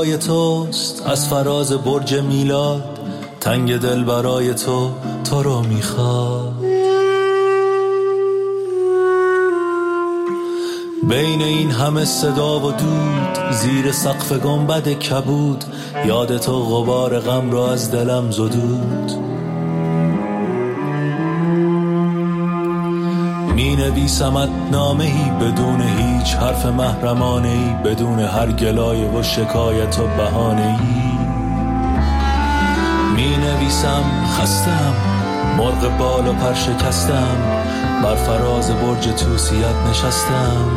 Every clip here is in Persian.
برای توست از فراز برج میلاد، تنگ دل برای تو رو میخواد. بین این همه صدا و دود، زیر سقف گنبد کبود، یاد تو غبار غم را از دلم زدود. می نویسمت نامه‌ای بدون هیچ حرف محرمانه‌ای، بدون هر گلایه و شکایت و بهانه‌ای. می نویسم خستم، مرغ بال و پر شکستم، بر فراز برج توسیت نشستم.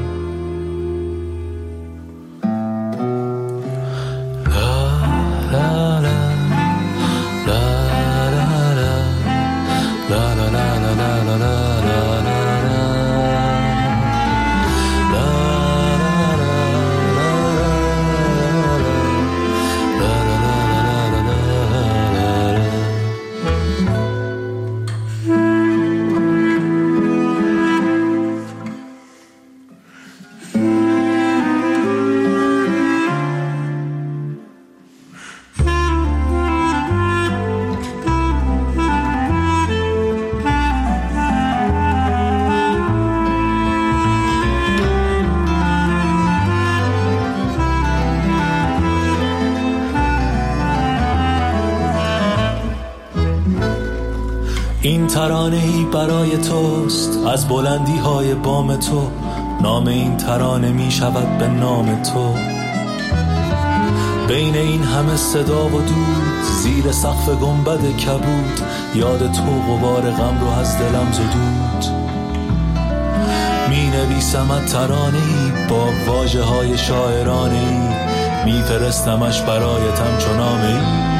این ترانه‌ای برای توست از بلندی‌های بام تو، نام این ترانه می شود به نام تو. بین این همه صدا و دود، زیر سقف گنبد کبود، یاد تو غبار غم رو از دلم زدود. می نویسمت ترانه‌ای با واژه‌های شاعرانه‌ای، می فرستمش برایتم چو نامه‌ای.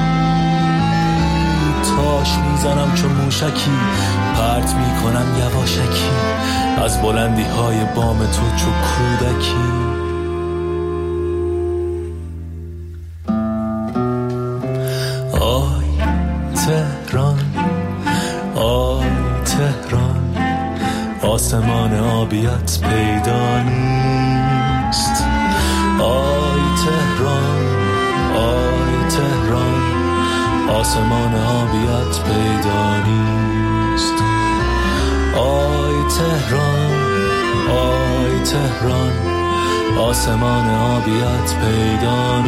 تاش میزنم چون موشکی، پرت میکنم یواشکی، از بلندی های بام تو چو کودکی. آی تهران، آی تهران، آسمان آبیت پیدا نیست. آی تهران، آی تهران، آسمان آبیت پیدا نیست. آی تهران، آی تهران، آسمان آبیت پیدا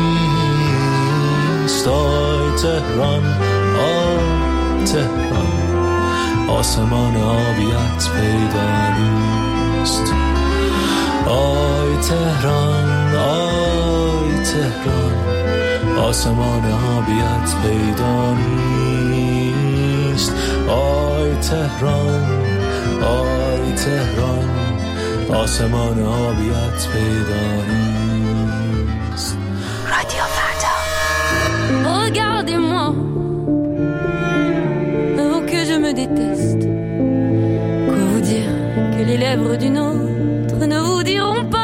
نیست. آی تهران، آی تهران، آسمان آبیت پیدا نیست. آی تهران، آی تهران، آسمان آبیت پیدا نیست. آی تهران، آی تهران، آسمان آبیت پیدا نیست. رادیو فردا. Regardez-moi, oh que je me déteste. Quoi vous dire que les lèvres d'une autre ne vous diront pas.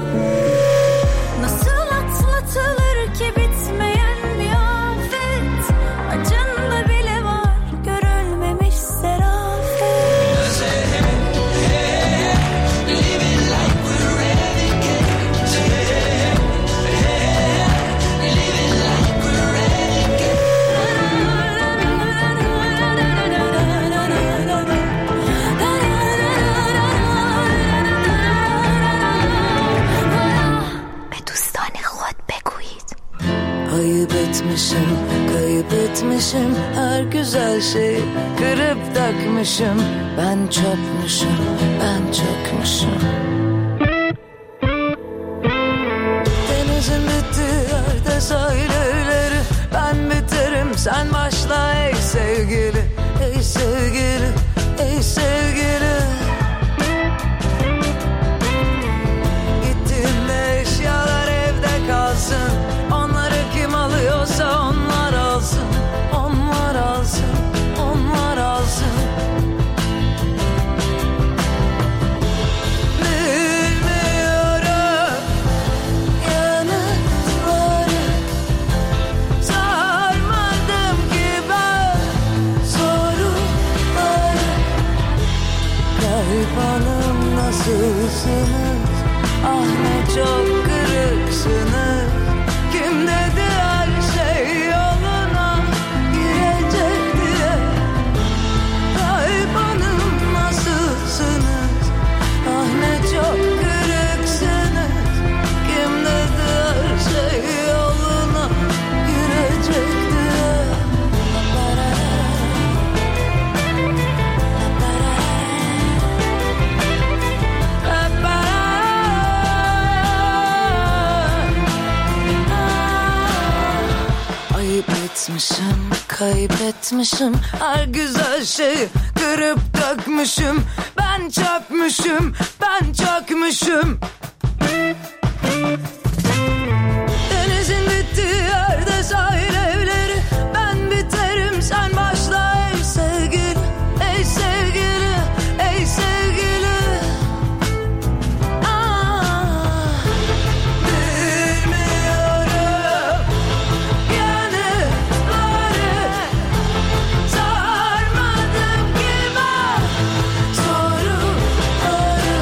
Kayıp etmişim her güzel şey, kırıp dökmüşüm, ben çökmüşüm, ben çökmüşüm. Denizin bittiği yerde sahilleri, ben biterim sen başla ey sevgili, ey sevgili, ey sevgili. Gittiğimde eşyalar evde kalsın, onları kim alıyorsa onlar alsın, onlar alsın, onlar alsın. Bilmiyorum yanıtları, sarmadım ki ben soruları. Kayıp hanım nasılsınız? Ah ne çok kırıksınız. Kim dedi her şey yoluna girecek diye. Garibanım nasılsınız? Ah ne çok kırıksınız. Kim dedi her şey yoluna girecek diye. Ayıp etmişim, kaybetmişim her güzel şeyi kırıp dökmüşüm. Ben çökmüşüm, ben çökmüşüm. Denizin bittiği yerde sahil evleri. Ben biterim sen başla ey sevgili. Ey sevgili, ey sevgili. Bilmiyorum yanıkları. Sormadım ki ben soruları.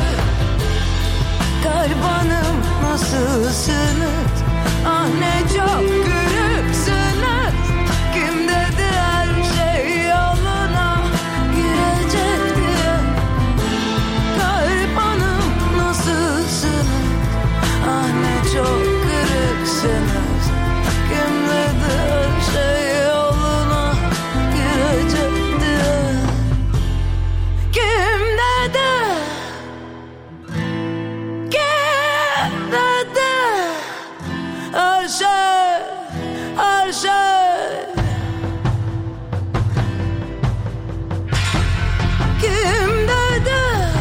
Garibanım nasılsınız? Ah ne çok kırıksınız. Kim dedi her şey yoluna girecek diye. Garibanım nasılsınız? Ah ne çok kırıksınız. Kim dedi her şey yoluna girecek diye. Kim dedi? Kim dedi? Her şey, her şey. Kim dedi?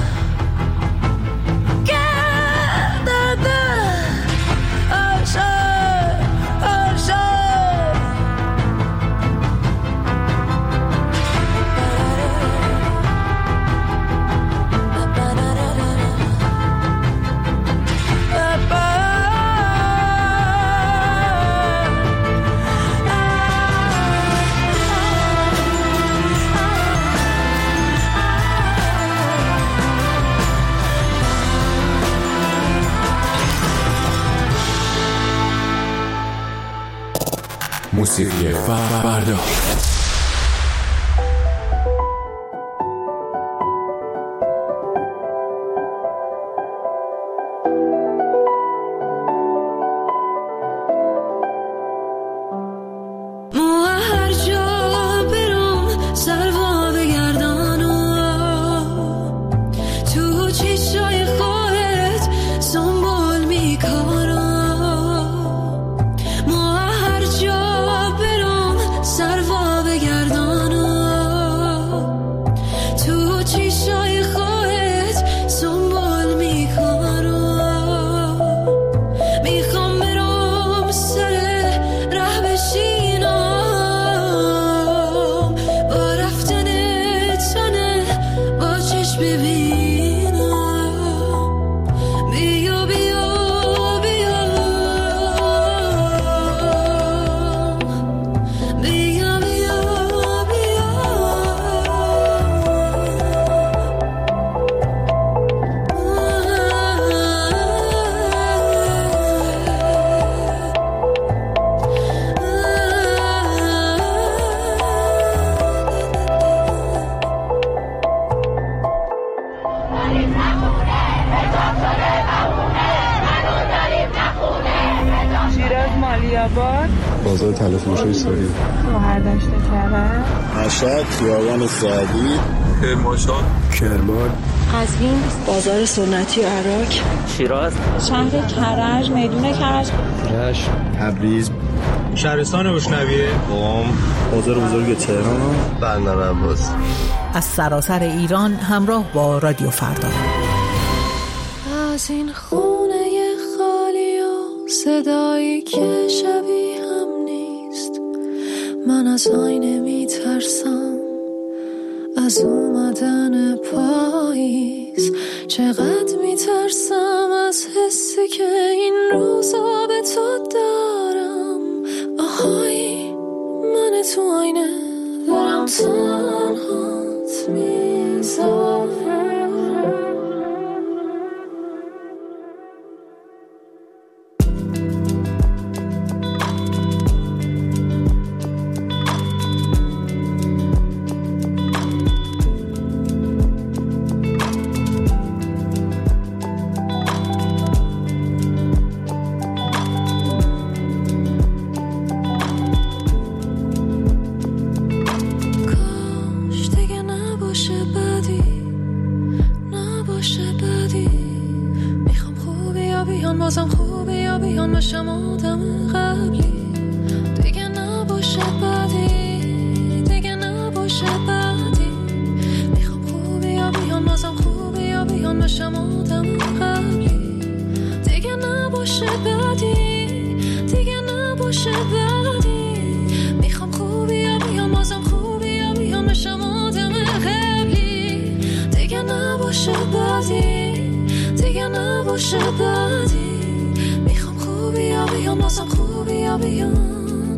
Kim dedi? Her şey, her şey. موسیقی فردا. بازار طلا فروشی سوری مهردشت کرد مشهد خیابان سعدی کرمانشاه کرمان قزوین بازار سنتی عراق شیراز شهر کرج میدون کرج رشت تبریز شهرستان بشنویه قم بازار بزرگ تهران بندر عباس از سراسر ایران همراه با رادیو فردا. از این خونه خالی و صدایی که شبیه هم نیست، من از آینه میترسم، از اومدن پاییز چقدر میترسم از حسی که این روزا به تو دارم. آهای من تو آینه دارم تنهات میذارم. بدی نباشه بدی. میخوام خوبی یا بیان بازم خوبی یا بیان باشم آدم قبلی. دیگه نباشه بدی دیگه نباشه بدی. میخوام خوبی یا بیان بازم خوبی یا بیان باشم آدم قبلی. دیگه نباشه بدی دیگه نباشه بدی. میخوام خوبی یا بیان بازم خوبی یا بیان باشم آدم قبلی. دیگه نباشه بدی دیگه نباشه بدی. میخوام خوبی یا بیان بازم خوبی یا بیان.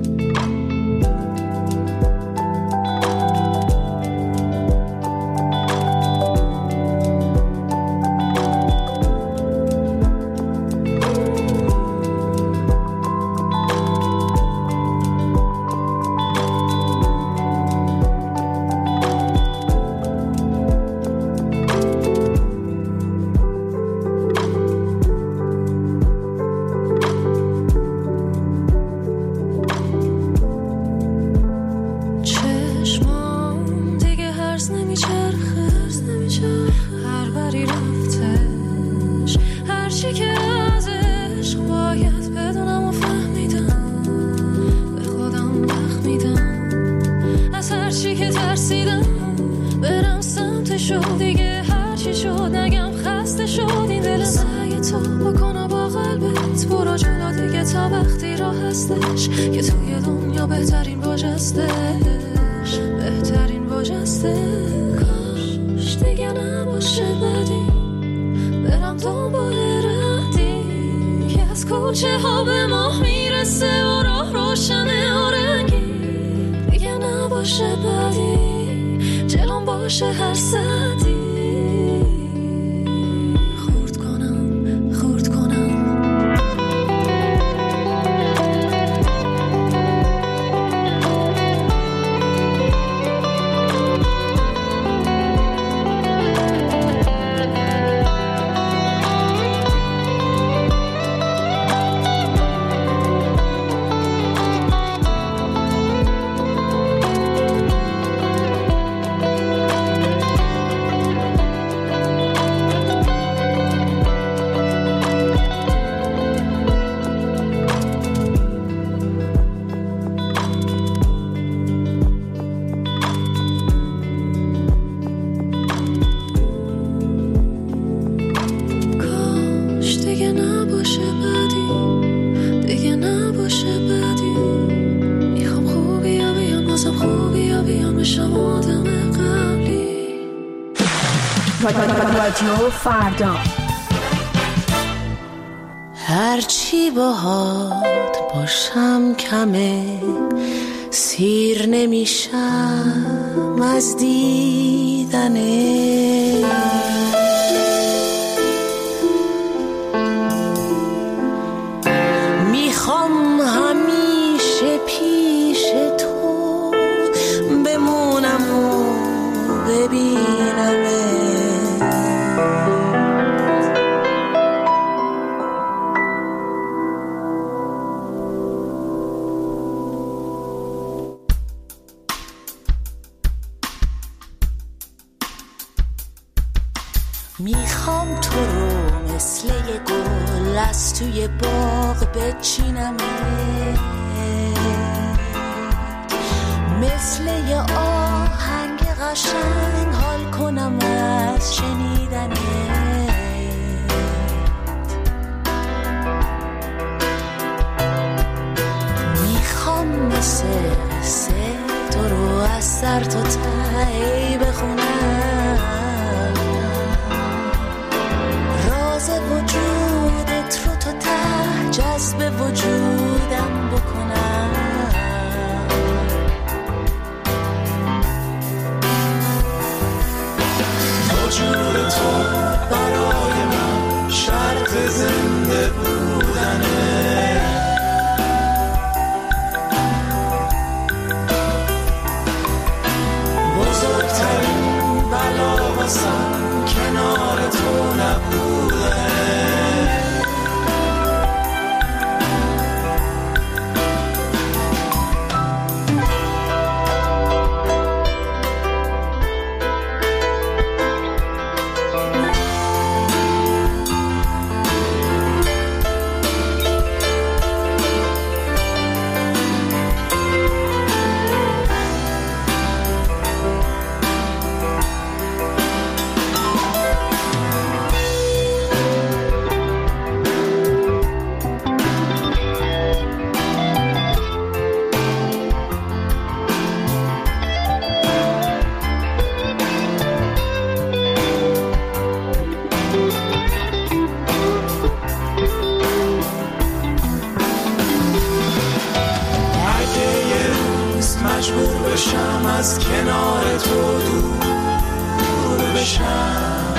که توی دنیا بهترین واژه‌ستش بهترین واژه‌ستش. کاش دیگه نباشه بدی برم دنبال ردی که از کوچه ها به ماه میرسه و راه روشنه و رنگی. دیگه نباشه بدی جلوم باشه هر صدی. رادیو فردا. هرچی باهات باشم کمه، سیر نمیشم از دیدنه. میخوام همیشه پیش تو بمونم و ببینم. میخوام تو رو مثل یه گل از توی باغ بچینم، مثل یه آهنگ قشنگ حال کنم از شنیدنه. میخوام مثل تو رو از سر تا ته بخونم، راز وجودت رو تا ته جذب وجودم بکنم. وجود تو برای من شرط زنده بودنه. بزرگترین بلا واسم کنار تو نبوده. باشم.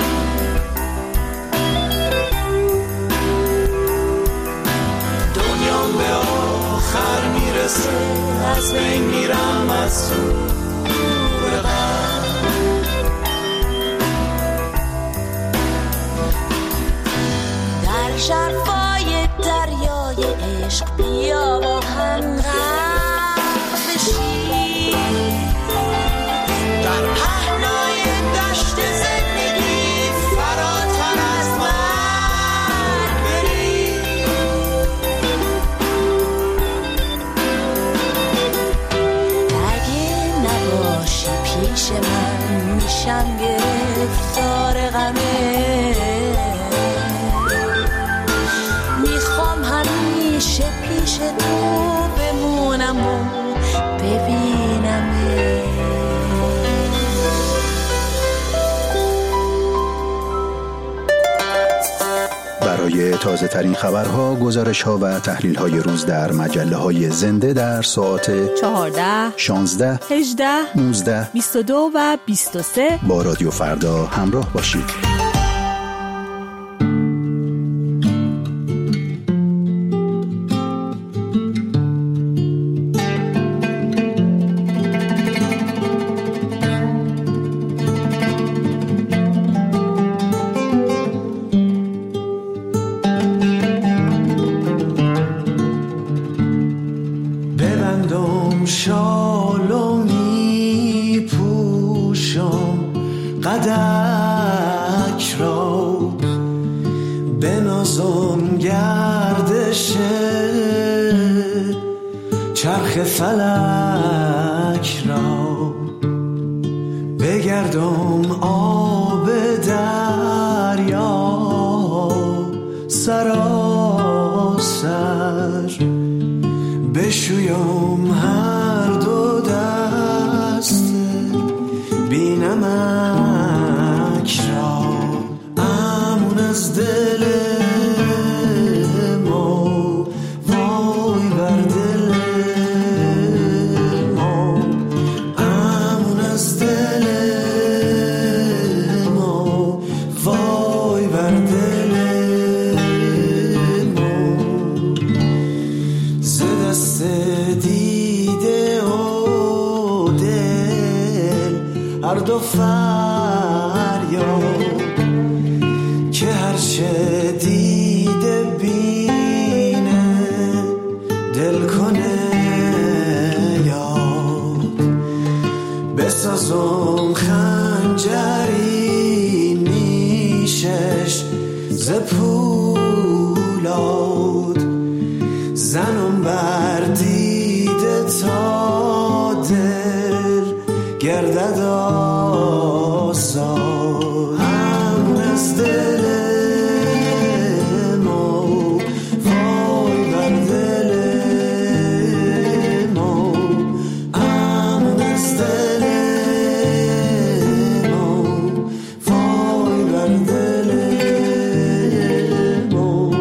دنیام به آخر میرسه، از بین میرم از دور غم. در شرفای دریای عشق بیا با هم غرق بشیم، در پهنای دشت زندگی فراتر از من بریم. اگه نباشی پیش من میشم گرفتار غمه، میخوام همیشه پیش تو بمونم و ببینمه. برای تازه ترین خبرها، گزارش ها و تحلیل های روز در مجله های زنده در ساعت 14، 16، 18، 19، 22 و 23 با رادیو فردا همراه باشید. شالو می پوشم قدک را، بنازم گردش چرخ فلک را، بگردم آب دریا سراسر، بشویم هر دو دست بینمک را. امون از دل ما، وای بر دل ما، امون از دل ما، وای بر دل ما. ز دست دیده و دل هر دو فریاد، که هر چه دیده بینه دل کنه یاد. بسازم خنجری نیشش ز پولاد، زنم بر دیده تا دل گردد آزاد. هم از دل ما، وای بر دل ما، هم از دل ما، وای بر دل ما.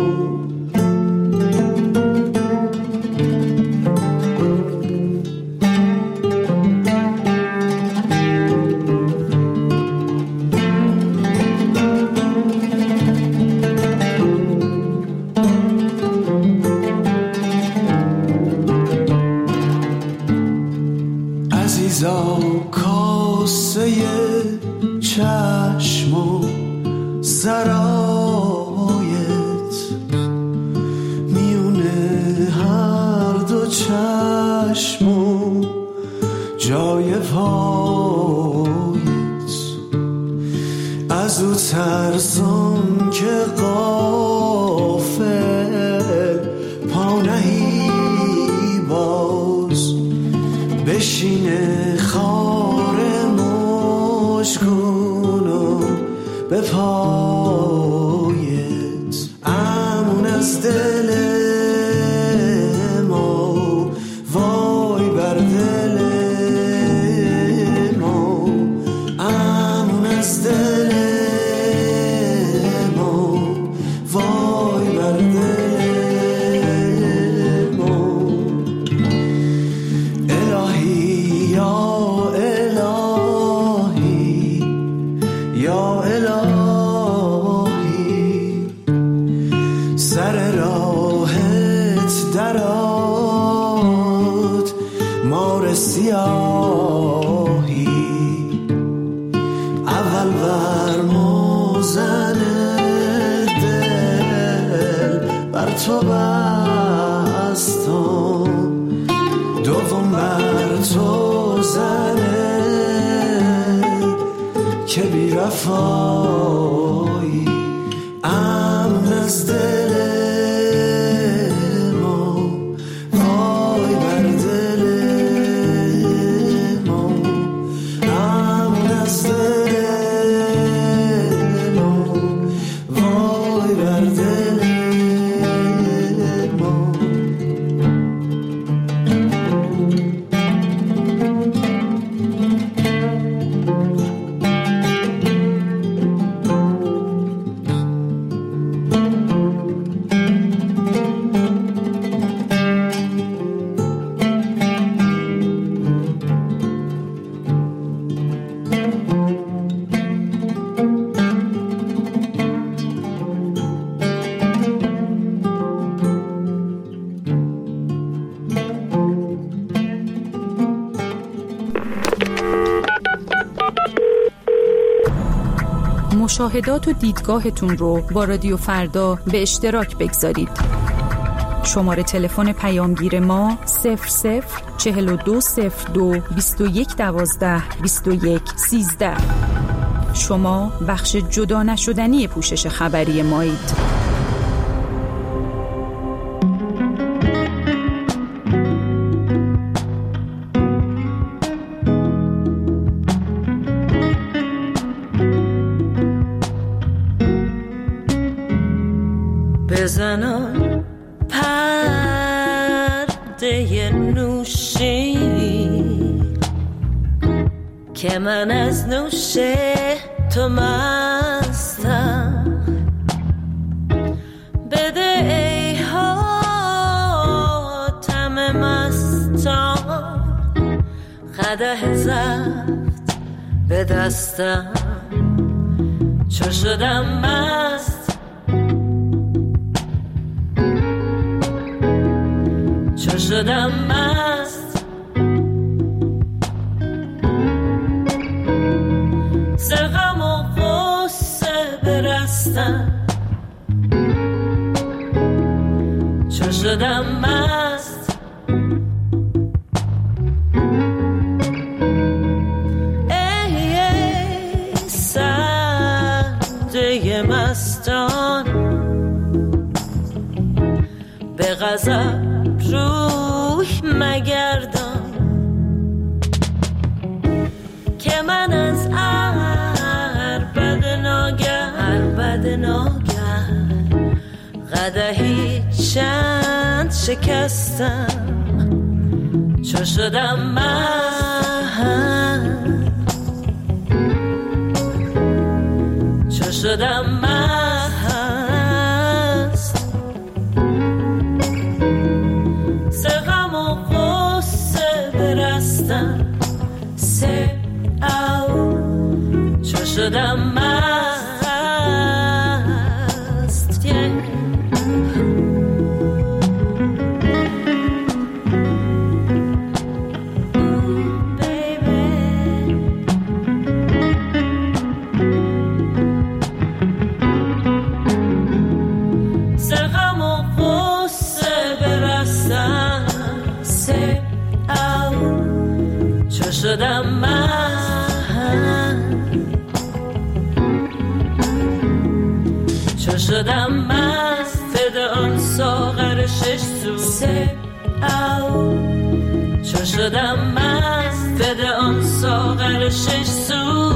عزیزا کاسه چشم و سرایت، میونه هر دو چشم و جای پایت. از او ترسم که غافل پا نهی باز، بشینه خار مشکونو به پایت. امون از دل ما، وای بر دل ما، امون از دل ما، وای بر دل ما. الهی یا الهی یا الهی سر راهت درات مار سیاهی اول بر موزن دل بر تو بستم دوم بر تو زنه که بی رفایی امن از دل ما وای بر دل ما امن از دل ما وای بر دل ما. مشاهدات و دیدگاهتون رو با رادیو فردا به اشتراک بگذارید. شماره تلفن پیامگیر ما 00420221122113. شما بخش جدا نشدنی پوشش خبری مایید. بزنم پرده نوشی که من از نوش تو مستم بده ای حاتم مستان قدح زفت به دستم چو شدم مست چو شدم مست ز غم و غصه برستم چو شدم مست ای سرده مستان به غضب روح مگردان که من از عربد ناگه قدحی چند شکستم چو شدم من چو شدم مست ز غم و غصه برستم سه او چو شدم مست شدم من چو شدم من فده آن ساغر شش سو سه او چو شدم من فده آن ساغر شش سو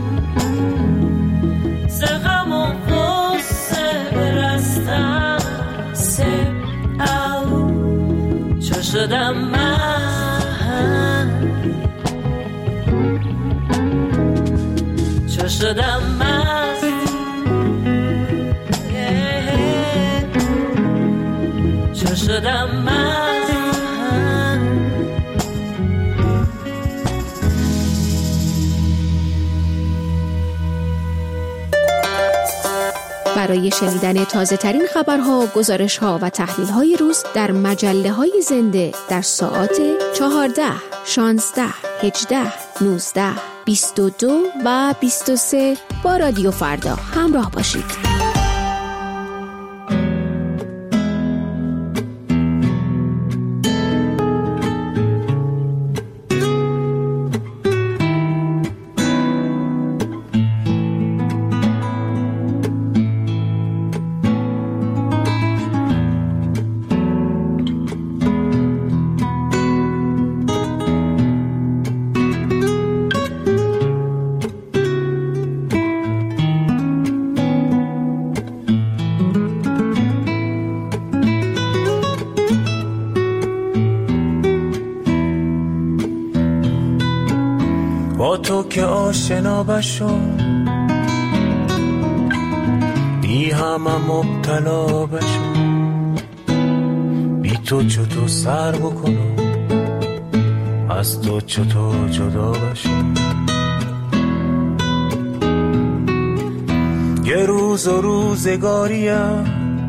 ز غم و غصه برستم سه او چو شدم من چو شدم مست چو شدم مست برای شنیدن تازه ترین خبرها، گزارش‌ها و تحلیل‌های روز در مجله‌های زنده در ساعات 14، 16، 18، 19، 22 و 23 با رادیو فردا همراه باشید. با تو که آشنا بشم، بی همه مبتلا بشم، بی تو چطور سر بکنم، از تو چطور جدا بشم. یه روز و روزگاریم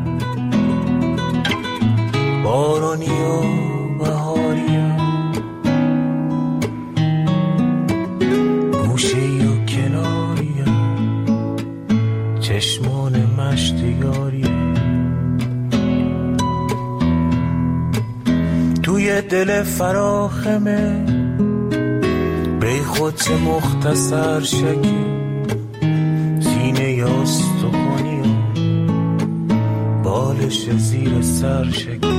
بارانی و بهاریم، گوشه‌ای و کناریم، چشمان مشتیاریم، توی دل فراخمه بی خود چه مختصر شکی، سینه یاست و خونیم بالش زیر سر شکی.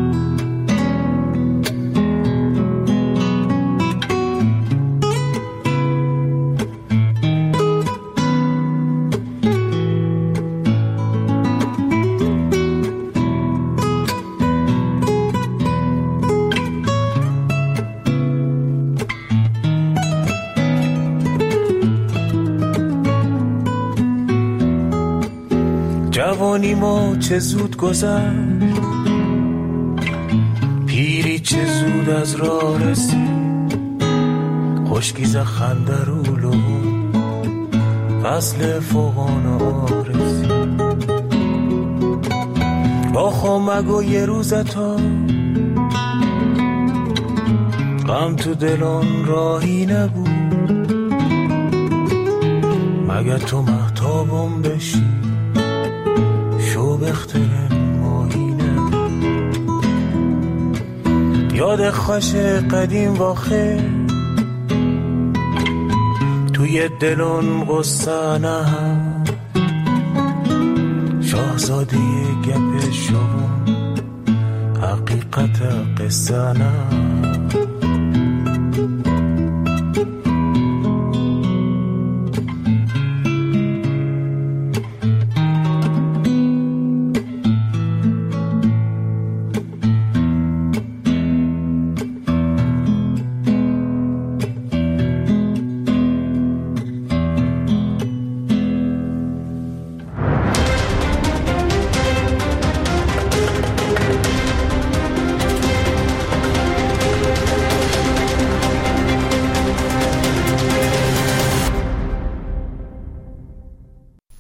جوانیمو چه زود گذشت، پیری چه زود از راه رسید، خشکیز خنده رو لبون فصل فوقان آرزید. با خمگ و یه روزتا غم تو دلان راهی نبود، مگه تو مهتابم بشی شو بختر ماهینه. یاد خوش قدیم واخه توی دلون قصه نه، شاهزاده گپ شما حقیقت قصه نه.